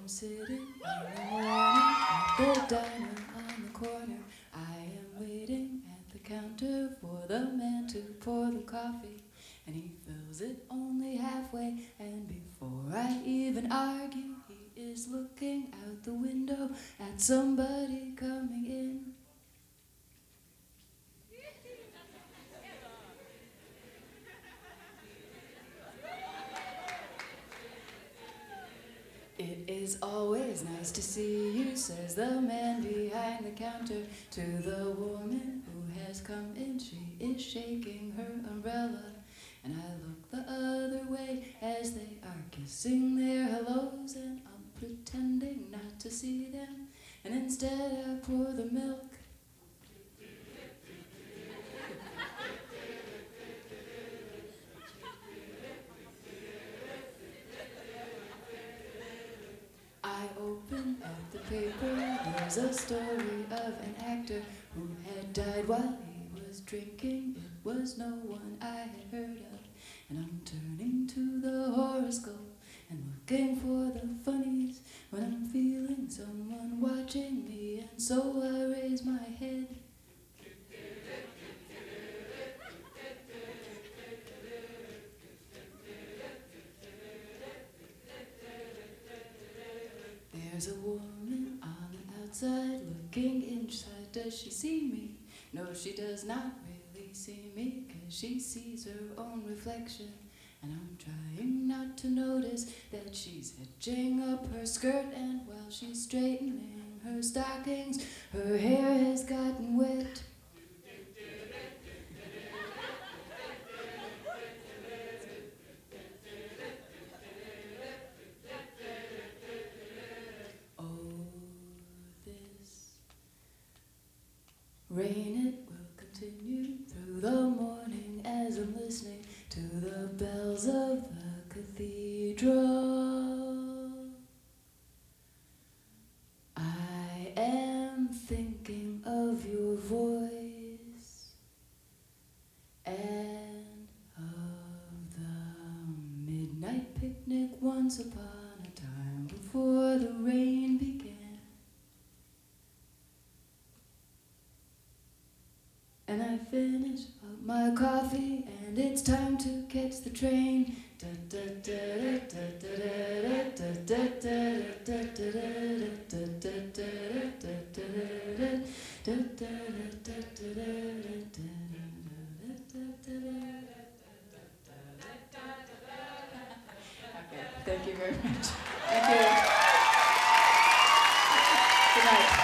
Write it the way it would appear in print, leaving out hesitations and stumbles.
sitting in the morning at the diner on the corner. I am waiting at the counter for the man to pour the coffee, and he fills it only halfway, and before I even argue, he is looking out the window at somebody coming in. It is always nice to see you, says the man behind the counter to the woman who has come in. She is shaking her umbrella, and I look the other way as they are kissing their hellos, and I'm pretending not to see them, and instead I pour the milk. I open up the paper, there's a story of an actor who had died while he was drinking. It was no one I had heard of, and I'm turning to the horoscope and looking for the funnies when I'm feeling someone watching me, and so I raise my head. There's a woman on the outside looking inside. Does she see me? No, she does not really see me, 'cause she sees her own reflection. And I'm trying not to notice that she's hitching up her skirt, and while she's straightening her stockings, her hair has gotten wet. Rain, it will continue through the morning as I'm listening to the bells of the cathedral. I am thinking of your voice and of the midnight picnic once upon a time before the rain began. And I finish up my coffee, and it's time to catch the train. Okay, thank you very much. Thank you. Good night.